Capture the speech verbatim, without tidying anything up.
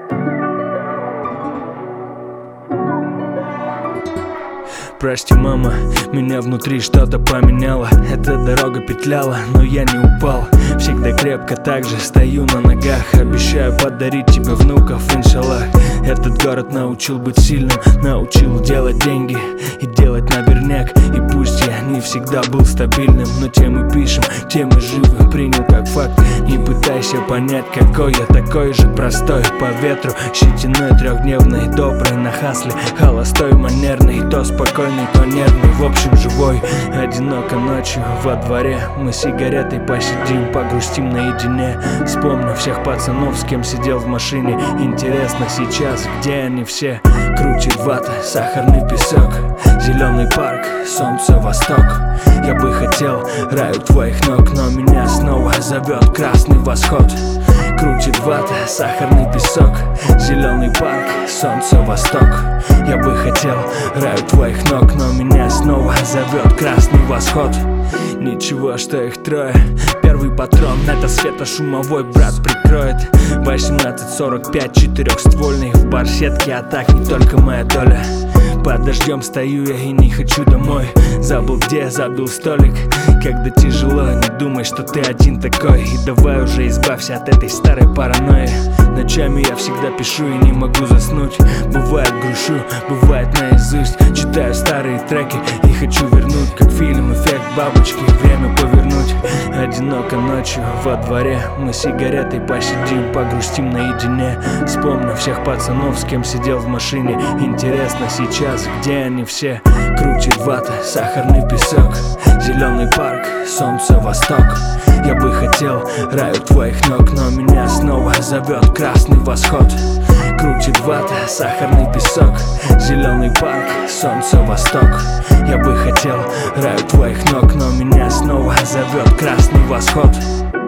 Прости, мама, меня внутри что-то поменяло. Эта дорога петляла, но я не упал. Всегда крепко так же стою на ногах. Обещаю подарить тебе внуков, иншаллах. Этот город научил быть сильным, научил делать деньги и делать наверняк. И пусть я не всегда был стабильным, но тем мы пишем, тем мы живы, принял как факт. Не пытайся понять, какой я, такой же простой. По ветру, щетиной трехдневной, добрый на хасле, холостой, манерный, то спокойный, то нервный, в общем живой. Одиноко ночью во дворе мы сигаретой посидим, погрустим наедине. Вспомню всех пацанов, с кем сидел в машине. Интересно сейчас, где они все? Крутит вата, сахарный песок, зеленый парк, солнце восток. Я бы хотел рай у твоих ног, но меня снова зовет красный восход. Крутит вата, сахарный песок, зеленый парк, солнце восток. Я бы хотел рай у твоих ног, но меня снова зовет красный восход. Ничего, что их трое. Первый патрон, это светошумовой, брат прикроет. Восемнадцать сорок пять, четырехствольный, в барсетке атак не только моя доля. Под дождем стою я и не хочу домой. Забыл где, забил столик. Когда тяжело, не думай, что ты один такой. И давай уже избавься от этой старой паранойи. Ночами я всегда пишу и не могу заснуть. Бывает грушу, бывает наизусть. Читаю старые треки и хочу вернуть, как фильм «Эффект бабочки», время повернуть. Одиноко ночью во дворе мы сигаретой посидим, погрустим наедине. Вспомню всех пацанов, с кем сидел в машине. Интересно сейчас, где они все? Крутит вата, сахарный песок, зеленый парк, солнце восток. Я бы хотел рай у твоих ног, но меня снова зовет красный восход. Крутит вата, сахарный песок, зеленый парк, солнце восток. Я бы хотел рай у твоих ног, но меня снова зовет красный восход.